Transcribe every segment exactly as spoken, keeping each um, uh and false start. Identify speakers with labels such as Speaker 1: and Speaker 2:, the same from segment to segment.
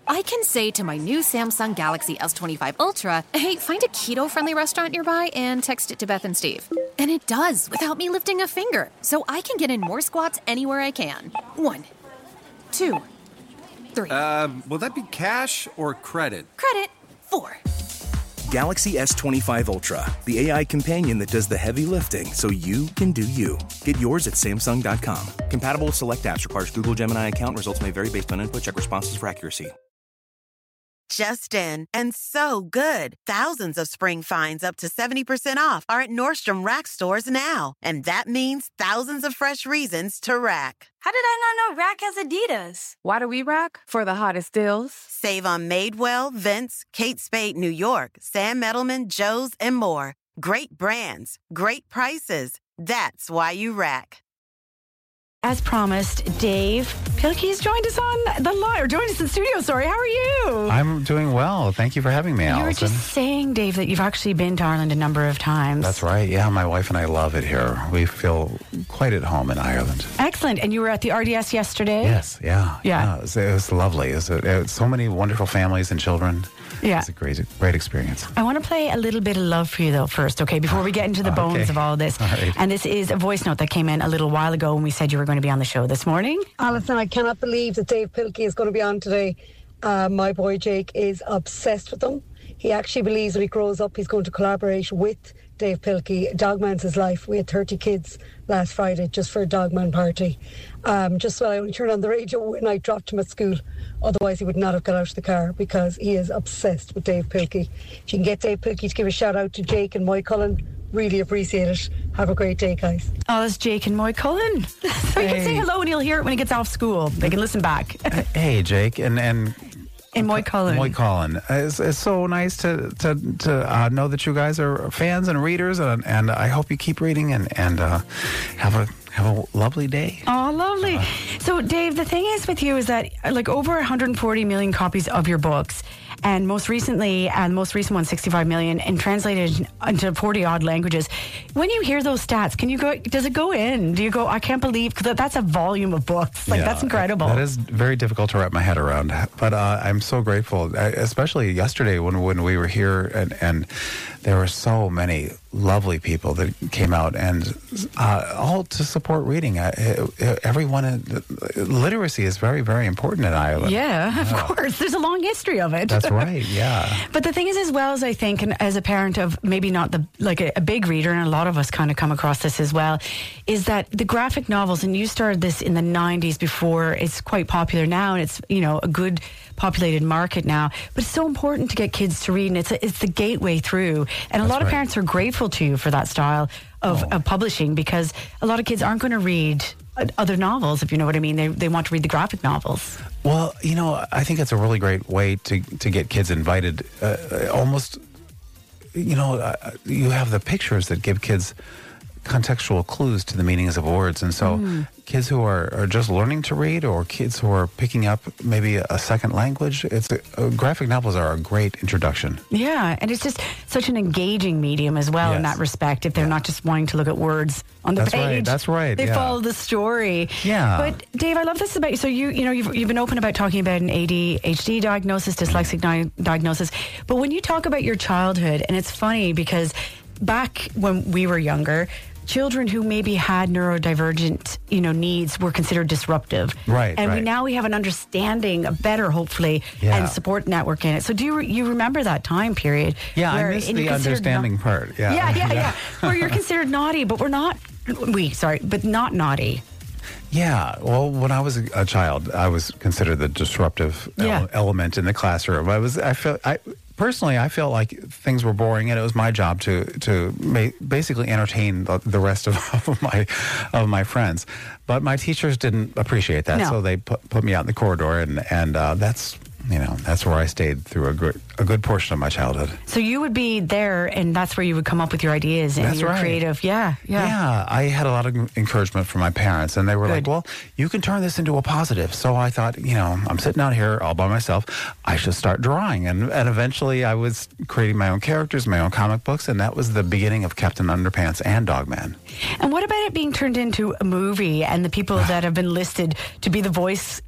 Speaker 1: I can say to my new Samsung Galaxy S twenty-five Ultra, hey, find a keto-friendly restaurant nearby and text it to Beth and Steve. And it does, without me lifting a finger. So I can get in more squats anywhere I can. One, two, three.
Speaker 2: Uh, will that be cash or credit?
Speaker 1: Credit. Four.
Speaker 3: Galaxy S twenty-five Ultra, the A I companion that does the heavy lifting so you can do you. Get yours at Samsung dot com. Compatible with select apps. Requires Google Gemini account. Results may vary based on input. Check responses for accuracy.
Speaker 4: Just in, and so good. Thousands of spring finds up to seventy percent off are at Nordstrom Rack stores now. And that means thousands of fresh reasons to rack.
Speaker 5: How did I not know Rack has Adidas?
Speaker 6: Why do we rack? For the hottest deals.
Speaker 4: Save on Madewell, Vince, Kate Spade New York, Sam Edelman, Joe's, and more. Great brands, great prices. That's why you rack.
Speaker 7: As promised, Dave Pilkey has joined us on the line, or joined us in the studio, sorry. How are you?
Speaker 8: I'm doing well. Thank you for having me, Allison.
Speaker 7: You were just saying, Dave, that you've actually been to Ireland a number of times.
Speaker 8: That's right. Yeah, my wife and I love it here. We feel quite at home in Ireland.
Speaker 7: Excellent. And you were at the R D S yesterday?
Speaker 8: Yes, yeah.
Speaker 7: Yeah.
Speaker 8: yeah it, was, it was lovely. It was, it was so many wonderful families and children.
Speaker 7: Yeah.
Speaker 8: It's a great, great experience.
Speaker 7: I want to play a little bit of love for you, though, first, okay, before we get into the bones
Speaker 8: okay.
Speaker 7: of all this.
Speaker 8: All right.
Speaker 7: And this is a voice note that came in a little while ago when we said you were going to be on the show this morning.
Speaker 9: Alison, I cannot believe that Dave Pilkey is going to be on today. Uh, my boy Jake is obsessed with him. He actually believes when he grows up he's going to collaborate with Dave Pilkey. Dogman's his life. We had thirty kids last Friday just for a Dogman party. Um, just so I only turned on the radio when I dropped him at school. Otherwise, he would not have got out of the car because he is obsessed with Dave Pilkey. If you can get Dave Pilkey to give a shout out to Jake and Moy Cullen, really appreciate it. Have a great day, guys.
Speaker 7: Oh, that's Jake and Moy Cullen. So hey. You can say hello and he'll hear it when he gets off school. They can listen back.
Speaker 8: Hey, Jake, and and.
Speaker 7: In Moy Cullen.
Speaker 8: Moy Cullen. It's, it's so nice to to, to uh, know that you guys are fans and readers, and, and I hope you keep reading and, and uh, have a have a lovely day.
Speaker 7: Oh, lovely. Uh, so, Dave, the thing is with you is that like over one hundred forty million copies of your books, and most recently, and most recent one, sixty-five million, and translated into forty odd languages. When you hear those stats, can you go? Does it go in? Do you go? I can't believe, because that's a volume of books. Like yeah, that's incredible.
Speaker 8: That is very difficult to wrap my head around. But uh, I'm so grateful, especially yesterday when when we were here, and and there were so many lovely people that came out, and uh, all to support reading. Uh, everyone, in, literacy is very, very important in Ireland.
Speaker 7: Yeah, of yeah. course. There's a long history of it.
Speaker 8: That's right. Yeah.
Speaker 7: But the thing is, as well as I think, and as a parent of maybe not the like a, a big reader, and a lot of us kind of come across this as well, is that the graphic novels, and you started this in the nineties before it's quite popular now, and it's, you know, a good populated market now. But it's so important to get kids to read, and it's a, it's the gateway through. And a
Speaker 8: That's
Speaker 7: lot of
Speaker 8: right.
Speaker 7: parents are grateful to you for that style of,
Speaker 8: oh.
Speaker 7: of publishing, because a lot of kids aren't going to read other novels, if you know what I mean. They they want to read the graphic novels.
Speaker 8: Well, you know, I think it's a really great way to to get kids invited. Uh, almost, you know, uh, you have the pictures that give kids contextual clues to the meanings of words, and so mm. kids who are, are just learning to read, or kids who are picking up maybe a second language, it's uh, graphic novels are a great introduction.
Speaker 7: Yeah, and it's just such an engaging medium as well, yes. in that respect. If they're yeah. not just wanting to look at words on the
Speaker 8: that's
Speaker 7: page,
Speaker 8: right, that's right.
Speaker 7: They
Speaker 8: yeah.
Speaker 7: follow the story.
Speaker 8: Yeah.
Speaker 7: But Dave, I love this about you. So you, you know, you've you've been open about talking about an A D H D diagnosis, dyslexic di- diagnosis. But when you talk about your childhood, and it's funny because back when we were younger, children who maybe had neurodivergent, you know, needs were considered disruptive.
Speaker 8: Right,
Speaker 7: And
Speaker 8: right.
Speaker 7: we now we have an understanding, a better, hopefully,
Speaker 8: yeah.
Speaker 7: and support network in it. So do you you remember that time period?
Speaker 8: Yeah,
Speaker 7: where,
Speaker 8: I miss
Speaker 7: and
Speaker 8: the
Speaker 7: you're considered
Speaker 8: understanding
Speaker 7: na-
Speaker 8: part. Yeah,
Speaker 7: yeah, yeah, yeah. Where you're considered naughty, but we're not. We sorry, but not naughty.
Speaker 8: Yeah, well, when I was a, a child, I was considered the disruptive
Speaker 7: Yeah.
Speaker 8: ele- element in the classroom. I was, I felt, I personally, I felt like things were boring, and it was my job to to ma- basically entertain the, the rest of, of my of my friends. But my teachers didn't appreciate that,
Speaker 7: No.
Speaker 8: so they put put me out in the corridor, and and uh, that's. You know, that's where I stayed through a good, a good portion of my childhood.
Speaker 7: So you would be there, and that's where you would come up with your ideas and
Speaker 8: That's
Speaker 7: your
Speaker 8: right.
Speaker 7: creative. Yeah, yeah.
Speaker 8: Yeah, I had a lot of encouragement from my parents, and they were
Speaker 7: Good.
Speaker 8: like, well, you can turn this into a positive. So I thought, you know, I'm sitting out here all by myself. I should start drawing. And, and eventually I was creating my own characters, my own comic books, and that was the beginning of Captain Underpants and Dogman.
Speaker 7: And what about it being turned into a movie and the people that have been listed to be the voice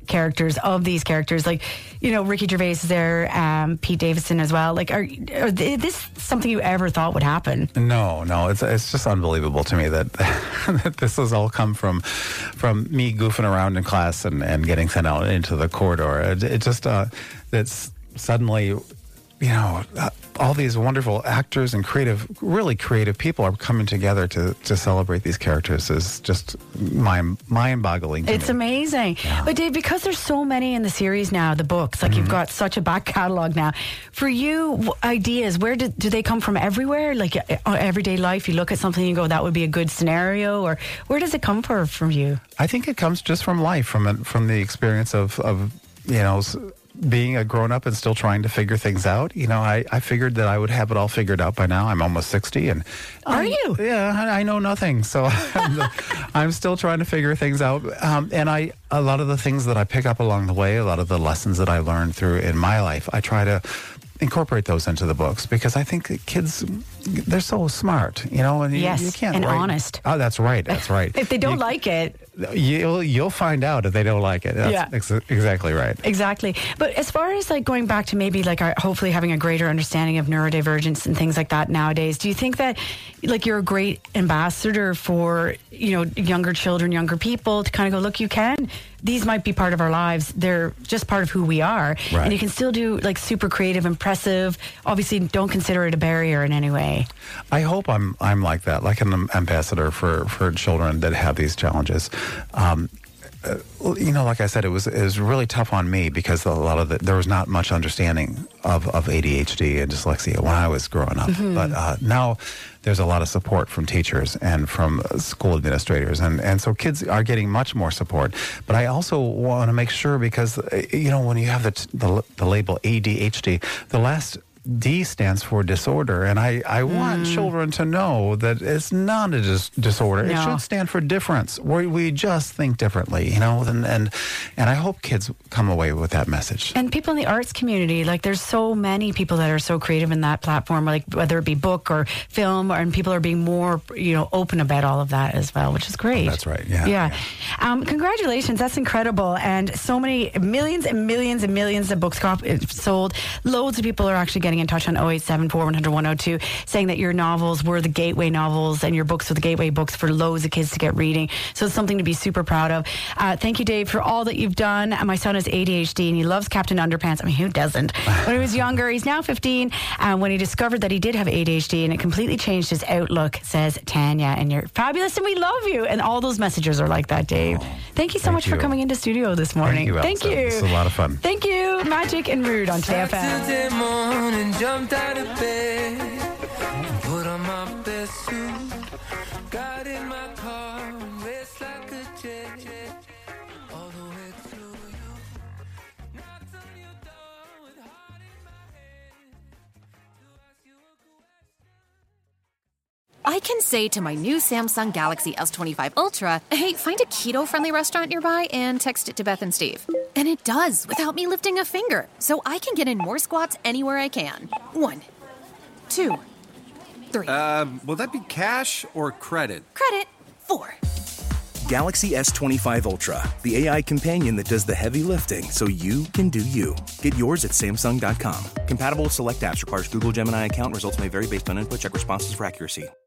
Speaker 7: characters of these characters. Like, you know, Ricky Gervais is there, um, Pete Davidson as well. Like, are, are they, is this something you ever thought would happen?
Speaker 8: No, no, it's it's just unbelievable to me that, that this has all come from from me goofing around in class and, and getting sent out into the corridor. It, it just uh, it's suddenly, you know, uh, all these wonderful actors and creative, really creative people are coming together to, to celebrate these characters is just mind, mind-boggling to
Speaker 7: It's
Speaker 8: me.
Speaker 7: amazing.
Speaker 8: Yeah.
Speaker 7: But Dave, because there's so many in the series now, the books, like
Speaker 8: Mm-hmm.
Speaker 7: you've got such a back catalogue now. For you, w- ideas, where do, do they come from everywhere? Like uh, everyday life, you look at something and you go, that would be a good scenario? Or where does it come for, from you?
Speaker 8: I think it comes just from life, from it- from the experience of, of you know, s- being a grown-up and still trying to figure things out. You know, I, I figured that I would have it all figured out by now. I'm almost sixty. and
Speaker 7: Are
Speaker 8: I-
Speaker 7: you?
Speaker 8: Yeah, I, I know nothing. So I'm, the- I'm still trying to figure things out. Um, and I, a lot of the things that I pick up along the way, a lot of the lessons that I learned through in my life, I try to incorporate those into the books because I think that kids, they're so smart, you know, and you,
Speaker 7: Yes,
Speaker 8: you can't
Speaker 7: and
Speaker 8: write-
Speaker 7: honest.
Speaker 8: Oh, that's right. That's right.
Speaker 7: If they don't
Speaker 8: You-
Speaker 7: like it,
Speaker 8: You'll you'll find out if they don't like it. That's
Speaker 7: Yeah.
Speaker 8: ex- exactly right.
Speaker 7: exactly. But as far as like going back to maybe like our, hopefully having a greater understanding of neurodivergence and things like that nowadays, do you think that like you're a great ambassador for, you know, younger children, younger people to kind of go, look, you can, these might be part of our lives. They're just part of who we are.
Speaker 8: Right.
Speaker 7: And you can still do like super creative, impressive. Obviously, don't consider it a barrier in any way.
Speaker 8: I hope I'm I'm like that, like an ambassador for, for children that have these challenges. Um, uh, you know, like I said, it was it was really tough on me because a lot of the, there was not much understanding of, of A D H D and dyslexia when I was growing up.
Speaker 7: Mm-hmm.
Speaker 8: But uh, now there's a lot of support from teachers and from uh, school administrators, and, and so kids are getting much more support. But I also want to make sure because uh, you know when you have the t- the, the label A D H D, the last D stands for disorder, and I, I want children to know that it's not a dis- disorder. It
Speaker 7: No.
Speaker 8: should stand for difference, where we just think differently, you know, and, and and I hope kids come away with that message.
Speaker 7: And people in the arts community, like there's so many people that are so creative in that platform, like whether it be book or film, or, and people are being more, you know, open about all of that as well, which is great.
Speaker 8: That's right, yeah,
Speaker 7: Yeah.
Speaker 8: yeah.
Speaker 7: Um, congratulations. That's incredible. And so many, millions and millions and millions of books cop- sold. Loads of people are actually getting in touch on oh eight seven four one hundred one oh two saying that your novels were the gateway novels and your books were the gateway books for loads of kids to get reading. So it's something to be super proud of. Uh, thank you, Dave, for all that you've done. And my son has A D H D and he loves Captain Underpants. I mean, who doesn't? When he was younger, he's now fifteen. And when he discovered that he did have A D H D and it completely changed his outlook, says Tanya. And you're fabulous and we love you. And all those messages are like that, Dave.
Speaker 8: Oh,
Speaker 7: thank you so
Speaker 8: thank
Speaker 7: much for
Speaker 8: you.
Speaker 7: coming into studio this morning.
Speaker 8: Thank you,
Speaker 7: Thank
Speaker 8: Elsa.
Speaker 7: you.
Speaker 8: This is a lot of fun.
Speaker 7: Thank you. Magic and Rude on Today F M.
Speaker 10: Saturday morning, jumped out of bed, put on my best suit, got in my car, and raced like a jet, all the way through you, knocked on your door with heart in my head, to ask you a question.
Speaker 1: I can say to my new Samsung Galaxy S twenty-five Ultra, hey, find a keto-friendly restaurant nearby and text it to Beth and Steve. And it does, without me lifting a finger. So I can get in more squats anywhere I can. One, two, three.
Speaker 2: Uh, will that be cash or credit?
Speaker 1: Credit, four.
Speaker 3: Galaxy S twenty-five Ultra, the A I companion that does the heavy lifting so you can do you. Get yours at Samsung dot com. Compatible with select apps. Requires Google Gemini account. Results may vary based on input. Check responses for accuracy.